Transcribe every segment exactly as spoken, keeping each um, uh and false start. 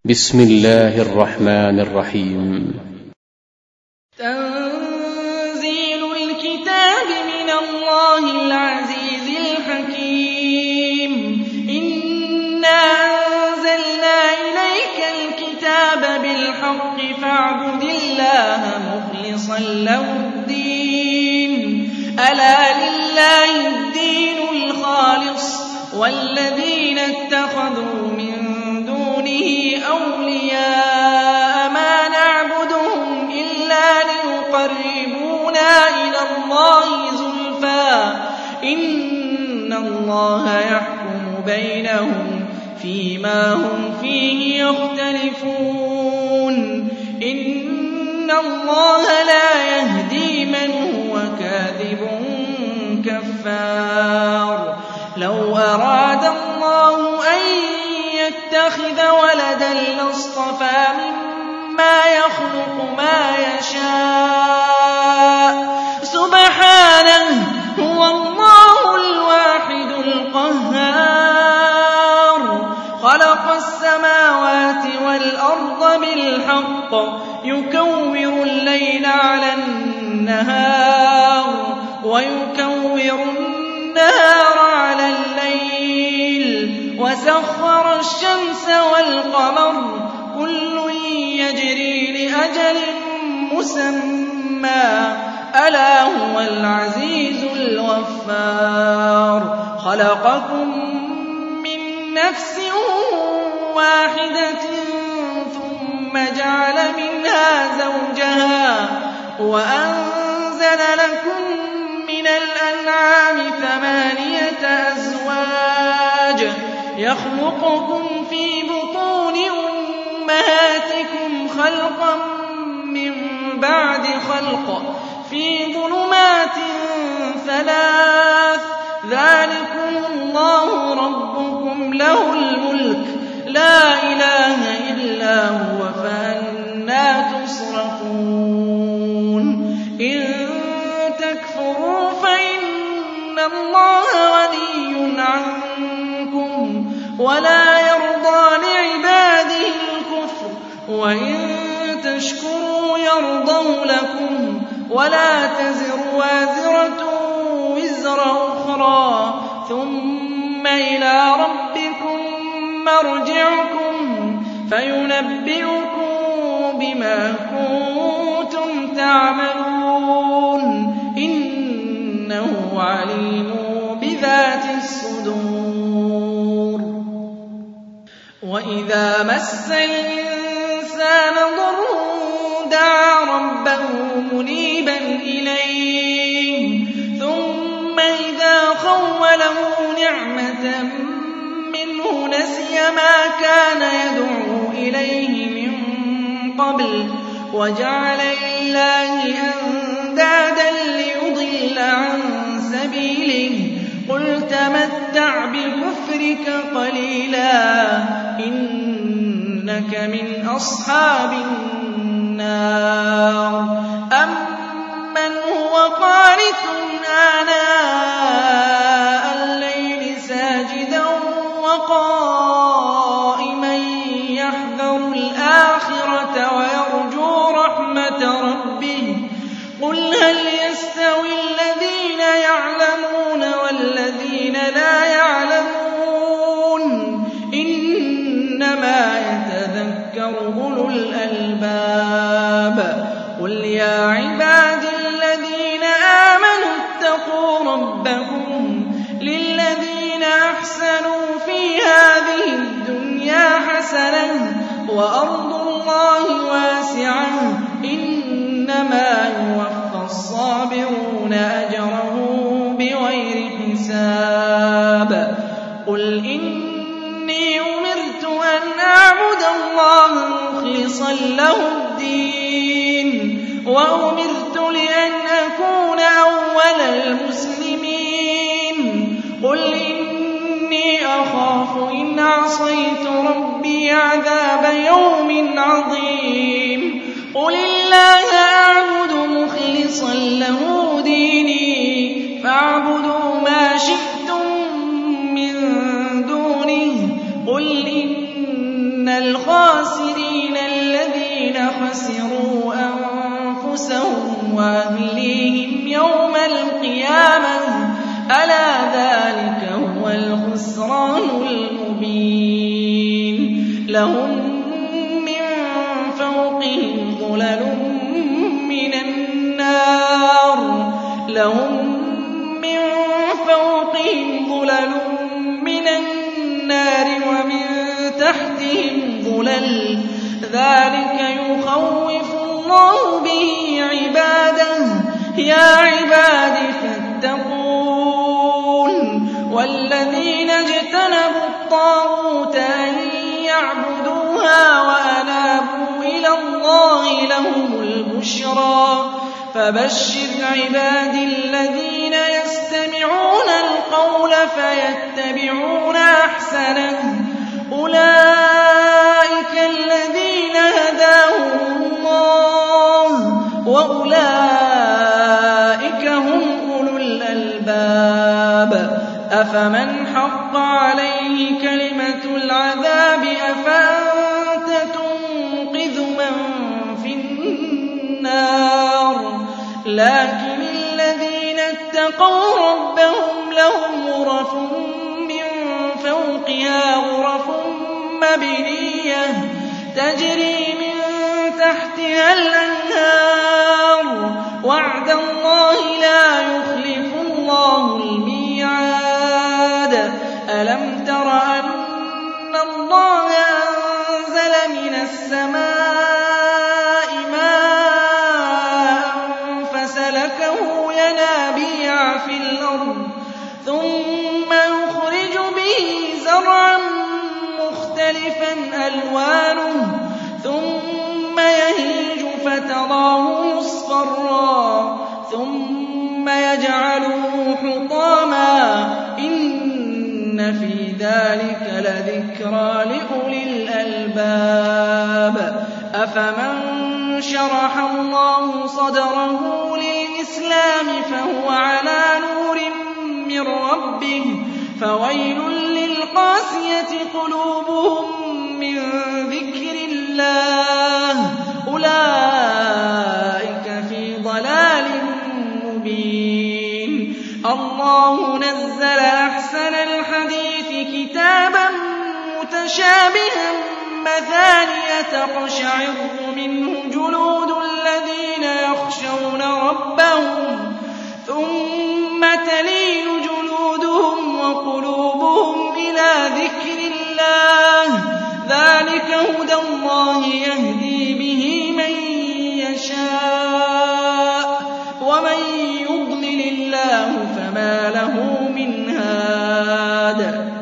بسم الله الرحمن الرحيم. تنزيل الكتاب من الله العزيز الحكيم. إنا أنزلنا إليك الكتاب بالحق فاعبد الله مخلصا له الدين. ألا لله الدين الخالص والذين اتخذوا من دونه أولياء ما نعبدهم إلا ليقربونا إلى الله زلفى إن الله يحكم بينهم فيما هم فيه يختلفون. إن الله لا يهدي من هو كاذب كفار. لو أراد الله أن يتخذ ولدا لاصطفى مما يخلق ما يشاء سبحانه هو الله الواحد القهار. خلق السماوات والأرض بالحق يكور الليل على النهار ويكور النهار على الليل وسخر الشمس والقمر كل يجري لأجل مسمى ألا هو العزيز الغفار. خلقكم من نفس واحدة ثم جعل منها زوجها وأنزل لكم من الأنعام ثمانية أزواج يخلقكم في بطون أمهاتكم خلقا من بعد خلق في ظلمات ثلاث ذلكم الله ربكم له الملك لا إله إلا هو فأنى تصرفون. إن تكفروا فإن الله غني عنكم ولا يرضى لعباده الكفر وإن تشكروا يرضه لكم ولا تزر وازرة وزر أخرى ثم إلى ربكم مرجعكم فينبئكم بما كنتم تعملون إنه عليم بذات الصدور. وإذا مس الإنسان ضر دعا ربه منيبا إليه ثم إذا خوله نعمة منه نسي ما كان يدعو إليه من قبل وجعل لله أندادا ليضل عن سبيله. قل تمتع بكفرك قليلا إنك من أصحاب النار. أمن هو قانت آناء الليل ساجدا وقائما يحذر الآخرة ويرجو رحمة ربه. قل هل يستوي الذين يعلمون والذين لا يعلمون إنما يتذكر أولو الألباب. قل يا عباد الذين آمنوا اتقوا ربكم للذين أحسنوا في هذه الدنيا حسنة وأرض الله واسعة إنما يوفى الصابرون أجرهم بغير حساب. قل إني أمرت أن أعبد الله مخلصا له الدين وأمرت لأن أكون أول المسلمين. قل إني أخاف إن عصيت ربي عذاب يوم عظيم. قل الله أعبد مخلصا له ديني فاعبدوا ما شئتم من دونه. قل إن الْخَاسِرِينَ الَّذِينَ خَسِرُوا أَنفُسَهُمْ وَأَهْلِيهِمْ يَوْمَ الْقِيَامَةِ ۗ أَلَا ذَٰلِكَ هُوَ الْخُسْرَانُ الْمُبِينُ لَهُم مِّن فَوْقِهِمْ ظُلَلٌ مِّنَ النَّارِ لَهُم مِّن فَوْقِهِمْ ظُلَلٌ مِّنَ النَّارِ وَمِن تَحْتِهِمْ ظُلَلٌ ۚ ذَٰلِكَ يُخَوِّفُ اللَّهُ بِهِ عِبَادَهُ ۚ يَا عِبَادِ فَاتَّقُونِ وَالَّذِينَ اجْتَنَبُوا الطَّاغُوتَ أَن يَعْبُدُوهَا وَأَنَابُوا إِلَى اللَّهِ لَهُمُ الْبُشْرَىٰ فَبَشِّرْ عِبَادِي الَّذِينَ يَسْتَمِعُونَ الْقَوْلَ فَيَتَّبِعُونَ أَحْسَنَهُ ۚ أُولَٰئِكَ الَّذِينَ هَدَاهُمُ اللَّهُ ۖ وَأُولَٰئِكَ هُمْ أُولُو الْأَلْبَابِ أَفَمَنْ حَقَّ عَلَيْهِ كَلِمَةُ الْعَذَابِ أَفَأَنتَ تُنقِذُ مَن فِي النَّارِ لَٰكِنِ الَّذِينَ اتَّقَوْا رَبَّهُمْ لَهُمْ غُرَفٌ مِّن فَوْقِهَا غُرَفٌ مَّبْنِيَّةٌ تَجْرِي مِن تَحْتِهَا الْأَنْهَارُ ۖ وَعْدَ اللَّهِ لَا يُخْلِفُ اللَّهُ الْمِيعَادَ أَلَمْ تَرَ أَنَّ اللَّهَ أَنزَلَ مِنَ السَّمَاءِ مَاءً فَسَلَكَهُ يَنَابِيعَ فِي الْأَرْضِ ثُمَّ يُخْرِجُ بِهِ زَرْعًا مُّخْتَلِفًا أَلْوَانُهُ ثُمَّ يَهِيجُ فَتَرَاهُ مُصْفَرًّا ثُمَّ يَجْعَلُهُ حُطَامًا ۚ إِنَّ فِي ذَٰلِكَ لَذِكْرَىٰ لِأُولِي الْأَلْبَابِ أَفَمَن شَرَحَ اللَّهُ صَدْرَهُ لِلْإِسْلَامِ فَهُوَ عَلَىٰ نُورٍ مِّن رَّبِّهِ فَوَيْلٌ لِّلْقَاسِيَةِ قُلُوبُهُم مِّن ذِكْرِ اللَّهِ ۚ أُولَٰئِكَ فِي ضَلَالٍ مُّبِينٍ اللَّهُ نَزَّلَ أَحْسَنَ الْحَدِيثِ كِتَابًا مُّتَشَابِهًا مَّثَانِيَ تَقْشَعِرُّ مِنْهُ جُلُودُ الَّذِينَ يَخْشَوْنَ رَبَّهُمْ ثُمَّ تَلِينُ جُلُودُهُمْ وَقُلُوبُهُمْ إِلَىٰ ذِكْرِ اللَّهِ ۚ ذَٰلِكَ هُدَى اللَّهِ يَهْدِي بِهِ مَن يَشَاءُ ۚ وَمَن يُضْلِلِ اللَّهُ فَمَا لَهُ مِنْ هَادٍ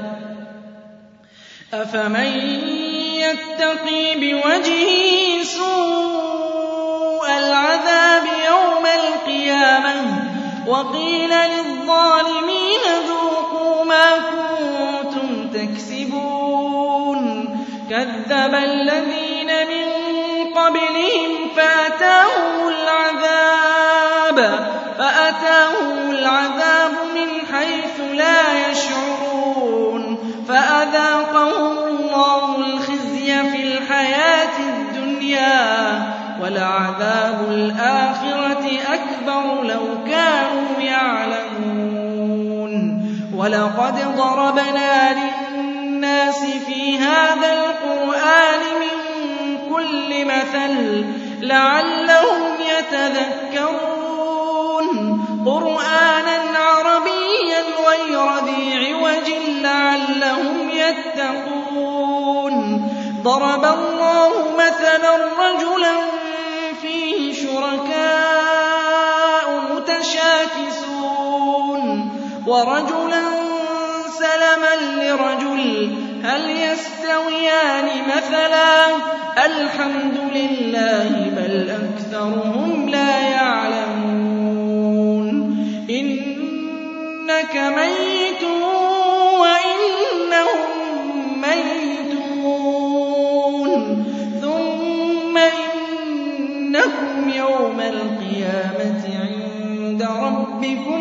أَفَمَن يَتَّقِي بِوَجْهِهِ سُوءَ الْعَذَابِ يَوْمَ الْقِيَامَةِ وَقِيلَ لِلظَّالِمِينَ ذُوقُوا مَا كُنتُمْ تَكْسِبُونَ كَذَّبَ الَّذِينَ مِن قَبْلِهِمْ فَأَتَاهُمُ الْعَذَابُ فَأَتَاهُمُ الْعَذَابُ مِنْ حَيْثُ لَا يَشْعُرُونَ فَأَذَاقَهُمُ اللَّهُ الْخِزْيَ فِي الْحَيَاةِ الدُّنْيَا ۖ وَلَعَذَابُ الْآخِرَةِ أَكْبَرُ لَوْ كَانُوا يَعْلَمُونَ وَلَقَدْ ضَرَبْنَا لِلنَّاسِ فِي هَٰذَا الْقُرْآنِ مِن كُلِّ مَثَلٍ لَّعَلَّهُمْ يَتَذَكَّرُونَ قُرْآنًا عَرَبِيًّا غَيْرَ ذِي عِوَجٍ لَّعَلَّهُمْ يَتَّقُونَ ضَرَبَ اللَّهُ مَثَلًا رَّجُلًا فِيهِ شُرَكَاءُ مُتَشَاكِسُونَ وَرَجُلًا سَلَمًا لِّرَجُلٍ هَلْ يَسْتَوِيَانِ مَثَلًا ۚ الْحَمْدُ لِلَّهِ بَلْ أَكْثَرُهُمْ لَا يَعْلَمُونَ إِنَّكَ مَيِّتٌ وَإِنَّهُم مَّيِّتُونَ ثُمَّ إِنَّكُمْ يَوْمَ الْقِيَامَةِ عِندَ رَبِّكُمْ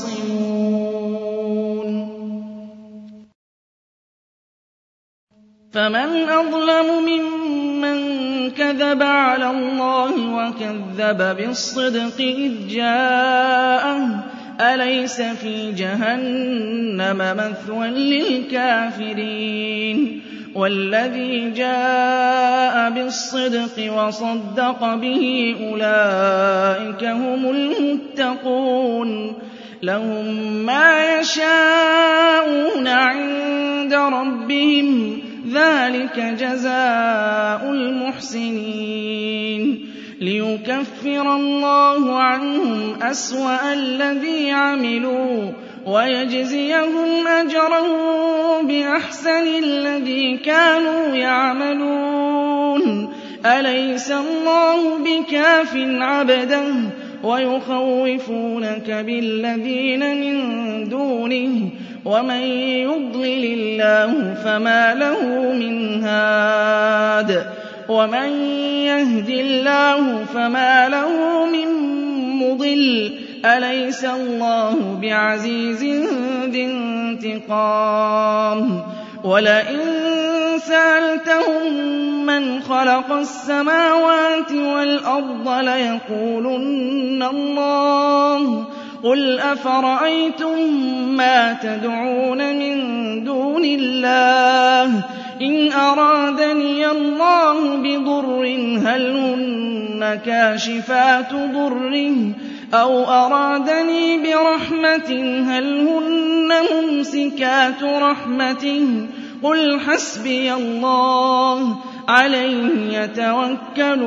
تَخْتَصِمُونَ فمن أظلم ممن كذب على الله وكذب بالصدق إذ جاءه أليس في جهنم مثوى للكافرين والذي جاء بالصدق وصدق به أولئك هم المتقون لهم ما يشاءون عند ربهم ذلك جزاء المحسنين ليكفر الله عنهم أسوأ الذي عملوا ويجزيهم أجرهم بأحسن الذي كانوا يعملون أليس الله بكاف عبده ويخوفونك بالذين من دونه ومن يضلل الله فما له من هاد ومن يهد الله فما له من مضل أليس الله بعزيز ذي انتقام ولئن سألتهم من خلق السماوات والأرض ليقولن الله قل أفرأيتم ما تدعون من دون الله إن أرادني الله بضر هل هن كاشفات ضره أو أرادني برحمة هل هن ممسكات رحمته قل حسبي الله عليه يتوكل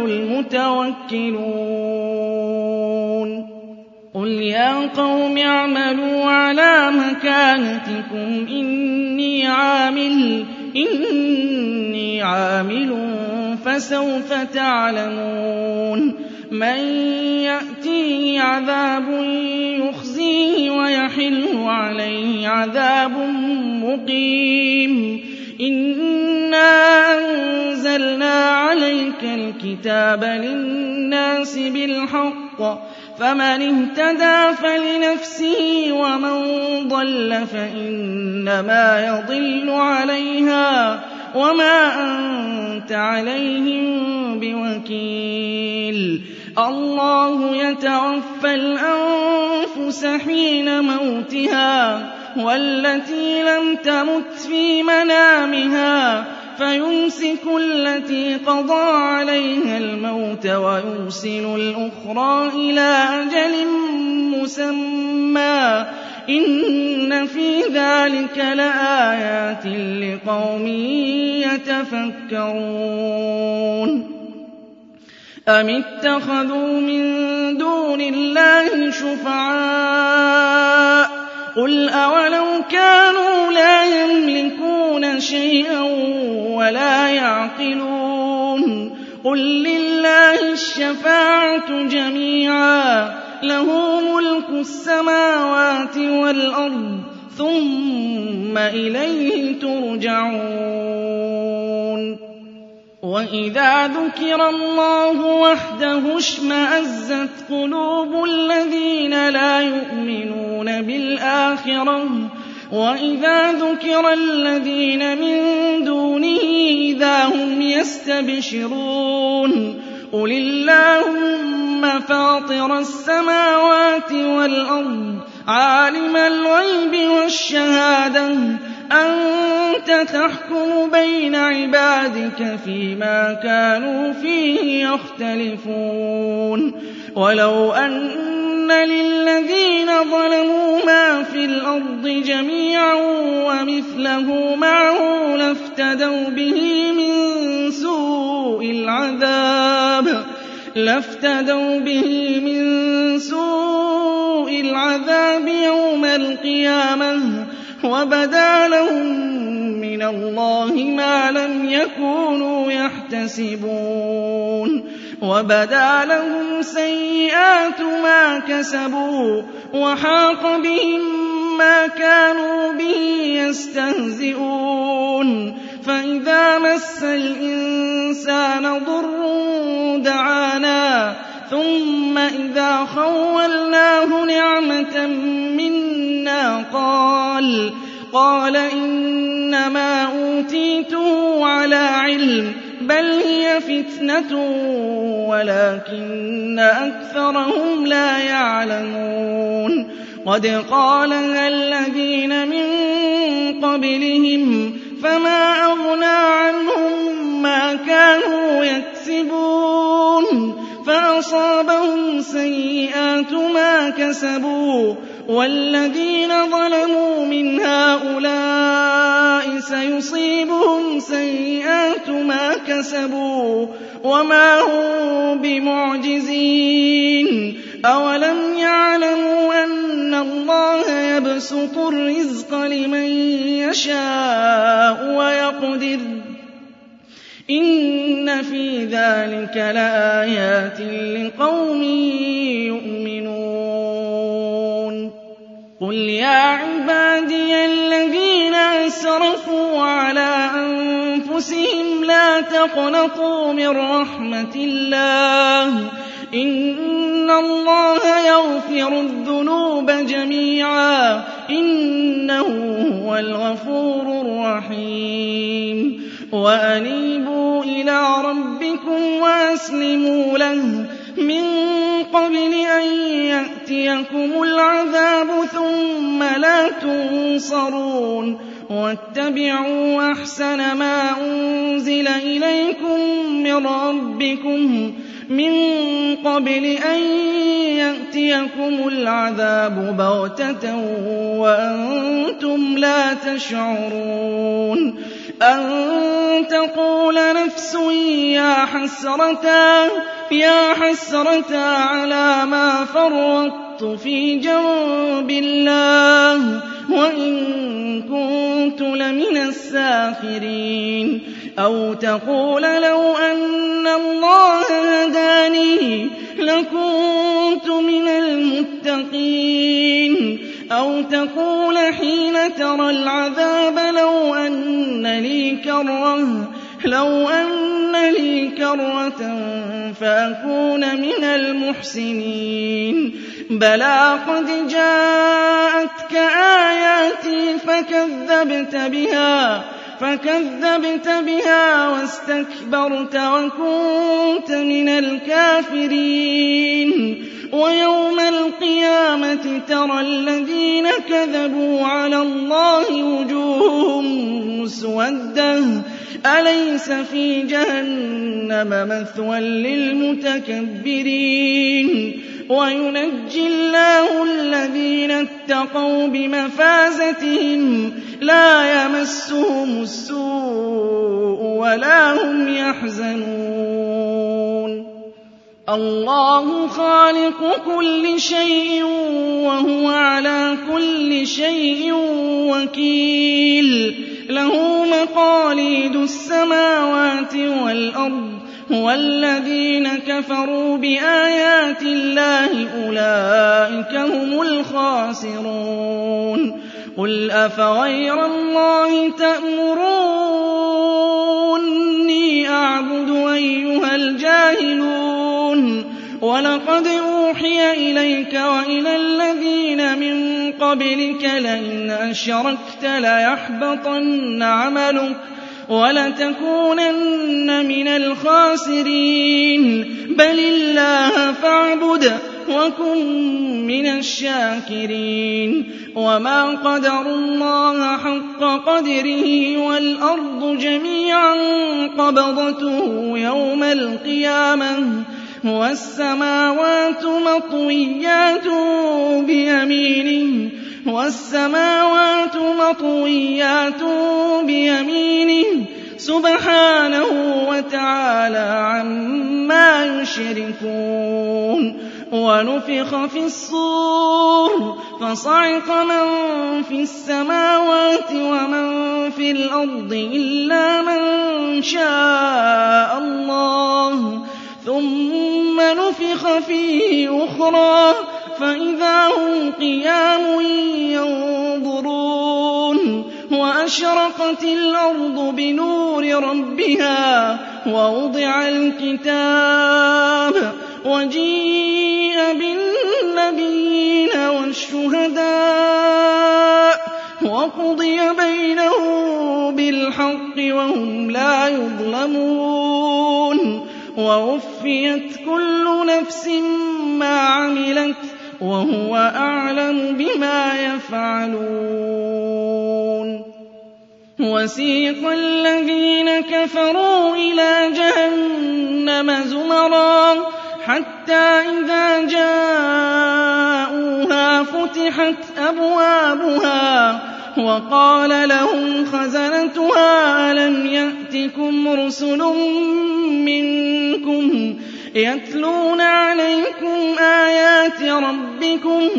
المتوكلون قل يا قوم اعملوا على مكانتكم إني عامل إني عامل فسوف تعلمون من يأتيه عذاب يخزيه ويحل عليه عذاب مقيم إنا أنزلنا عليك الكتاب للناس بالحق فمن اهتدى فلنفسه ومن ضل فإنما يضل عليها وما أنت عليهم بوكيل الله يتوفى الأنفس حين موتها والتي لم تمت في منامها فيمسك التي قضى عليها الموت ويرسل الأخرى إلى أجل مسمى إن في ذلك لآيات لقوم يتفكرون أم اتخذوا من دون الله شفعاء قل أولو كانوا لا يملكون شيئا ولا يعقلون قل لله الشفاعة جميعا له ملك السماوات والأرض ثم إليه ترجعون وإذا ذكر الله وحده اشمأزت قلوب الذين لا يؤمنون بالآخرة وإذا ذكر الذين من دونه إذا هم يستبشرون قل اللهم فاطر السماوات والأرض عالم الغيب والشهادة أنت تحكم بين عبادك فيما كانوا فيه يختلفون ولو أن للذين ظلموا ما في الأرض جميعا ومثله معه لافتدوا به من سوء العذاب لافتدوا به من سوء العذاب يوم القيامة وبدا لهم من الله ما لم يكونوا يحتسبون وبدا لهم سيئات ما كسبوا وحاق بهم ما كانوا به يستهزئون فإذا مس الإنسان ضر دعانا ثم إذا خولناه نعمة منا قال قال إنما أوتيته أُوتِيتُهُ عَلَىٰ عِلْمٍ بَلْ هِيَ فِتْنَةٌ وَلَٰكِنَّ أَكْثَرَهُمْ لَا يَعْلَمُونَ قَدْ قَالَهَا الَّذِينَ مِن قَبْلِهِمْ فَمَا أَغْنَىٰ عَنْهُم مَّا كَانُوا يَكْسِبُونَ فَأَصَابَهُمْ سَيِّئَاتُ مَا كَسَبُوا وَالَّذِينَ ظَلَمُوا مِنْ هَٰؤُلَاءِ سَيُصِيبُهُمْ سَيِّئَاتُ مَا كَسَبُوا وَمَا هُم بِمُعْجِزِينَ أَوَلَمْ يَعْلَمُوا أَنَّ اللَّهَ يَبْسُطُ الرِّزْقَ لِمَن يَشَاءُ وَيَقْدِرُ إِنَّ فِي ذَٰلِكَ لَآيَاتٍ لِّقَوْمٍ يُؤْمِنُونَ قُلْ يَا عِبَادِيَ الَّذِينَ أَسْرَفُوا عَلَىٰ أَنفُسِهِمْ لَا تَقْنَطُوا مِن رَّحْمَةِ اللَّهِ ۚ إِنَّ اللَّهَ يَغْفِرُ الذُّنُوبَ جَمِيعًا ۚ إِنَّهُ هُوَ الْغَفُورُ الرَّحِيمُ وَأَنِيبُوا إِلَىٰ رَبِّكُمْ وَأَسْلِمُوا لَهُ مِن قَبْلِ أَن يَأْتِيَكُمُ الْعَذَابُ ثُمَّ لَا تُنصَرُونَ وَاتَّبِعُوا أَحْسَنَ مَا أُنزِلَ إِلَيْكُم مِّن رَّبِّكُم مِّن قَبْلِ أَن يَأْتِيَكُمُ الْعَذَابُ بَغْتَةً وَأَنتُمْ لَا تَشْعُرُونَ أَن تَقُولَ نَفْسٌ يَا حَسْرَتَا يَا حَسْرَتَا عَلَىٰ مَا فَرَّطتُ فِي جَنبِ اللَّهِ وَإِن كُنتُ لَمِنَ السَّاخِرِينَ أَوْ تَقُولَ لَوْ أَنَّ اللَّهَ هَدَانِي لَكُنتُ مِنَ الْمُتَّقِينَ أَوْ تَقُولَ حِينَ تَرَى الْعَذَابَ لَوْ أَنَّ لِي كَرَّةً لَوْ أَنَّ لِي كَرَّةً فَأَكُونَ مِنَ الْمُحْسِنِينَ بَلَىٰ قَدْ جَاءَتْكَ آيَاتِي فَكَذَّبْتَ بِهَا فَكَذَّبْتَ بِهَا وَاسْتَكْبَرْتَ وَكُنتَ مِنَ الْكَافِرِينَ وَيَوْمَ الْقِيَامَةِ تَرَى الَّذِينَ كَذَبُوا عَلَى اللَّهِ وُجُوهُهُم مُّسْوَدَّةٌ أَلَيْسَ فِي جَهَنَّمَ مَثْوًى لِّلْمُتَكَبِّرِينَ وَيُنَجِّي اللَّهُ الَّذِينَ اتَّقَوْا بِمَفَازَتِهِمْ لَا يَمَسُّهُمُ السُّوءُ وَلَا هُمْ يَحْزَنُونَ اللَّهُ خَالِقُ كُلِّ شَيْءٍ وَهُوَ عَلَىٰ كُلِّ شَيْءٍ وَكِيلٌ لَّهُ مَقَالِيدُ السَّمَاوَاتِ وَالْأَرْضِ وَالَّذِينَ كَفَرُوا بِآيَاتِ اللَّهِ أُولَٰئِكَ هُمُ الْخَاسِرُونَ قُلْ أَفَغَيْرَ اللَّهِ تَأْمُرُونِّي أَعْبُدُ أَيُّهَا الْجَاهِلُونَ وَلَقَدْ أُوحِيَ إِلَيْكَ وَإِلَى الَّذِينَ مِن قَبْلِكَ لَئِنْ أَشْرَكْتَ لَيَحْبَطَنَّ عَمَلُكَ وَلَتَكُونَنَّ مِنَ الْخَاسِرِينَ بَلِ اللَّهَ فَاعْبُدْ وَكُن مِّنَ الشَّاكِرِينَ وَمَا قَدَرُوا اللَّهَ حَقَّ قَدْرِهِ وَالْأَرْضُ جَمِيعًا قَبْضَتُهُ يَوْمَ الْقِيَامَةِ وَالسَّمَاوَاتُ مَطْوِيَّاتٌ بِيَمِينِهِ وَالسَّمَاوَاتُ مَطْوِيَّاتٌ بِيَمِينِهِ سُبْحَانَهُ وَتَعَالَىٰ عَمَّا يُشْرِكُونَ وَنُفِخَ فِي الصُّورِ فَصَعِقَ مَن فِي السَّمَاوَاتِ وَمَن فِي الْأَرْضِ إِلَّا مَن شَاءَ اللَّهُ ثُمَّ نُفِخَ فِيهِ أُخْرَىٰ فَإِذَا هُمْ قِيَامٌ يَنظُرُونَ وَأَشْرَقَتِ الْأَرْضُ بِنُورِ رَبِّهَا وَوُضِعَ الْكِتَابُ وَجِيءَ بِالنَّبِيِّينَ وَالشُّهَدَاءِ وقضي بينهم بالحق وهم لا يظلمون ووفيت كل نفس ما عملت وهو أعلم بما يفعلون وسيق الذين كفروا إلى جهنم زمرا حتى إذا جاءوها فتحت أبوابها وقال لهم خزنتها ألم يأتكم رسل منكم يتلون عليكم آيات ربكم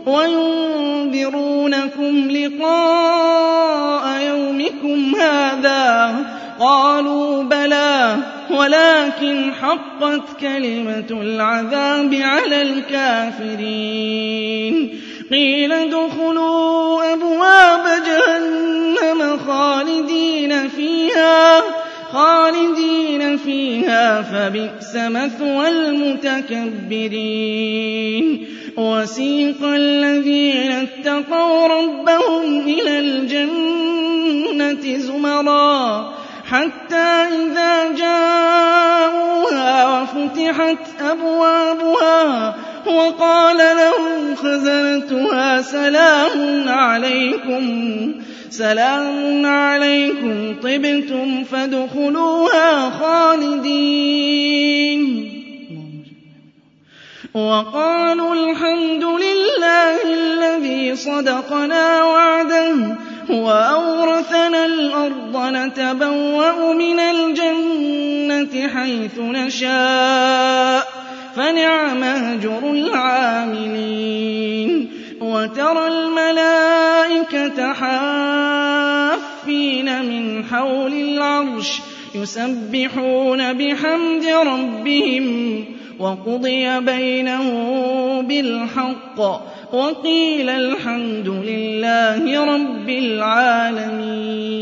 وينذرونكم لقاء يومكم هذا قالوا بلى ولكن حقت كلمة العذاب على الكافرين قيل ادخلوا أبواب جهنم خالدين فيها خالدين فيها فبئس مثوى المتكبرين وسيق الذين اتقوا ربهم إلى الجنة زمرا حتى إذا جاءوها وفتحت أبوابها وقال لهم خزنتها سلام عليكم سلام عليكم طبتم فادخلوها خالدين وقالوا الحمد لله الذي صدقنا وعده وأورثنا الأرض نتبوأ من الجنة حيث نشاء فنعم أجر العاملين وترى الملائكة حافين من حول العرش يسبحون بحمد ربهم وقضي بينهم بالحق وقيل الحمد لله رب العالمين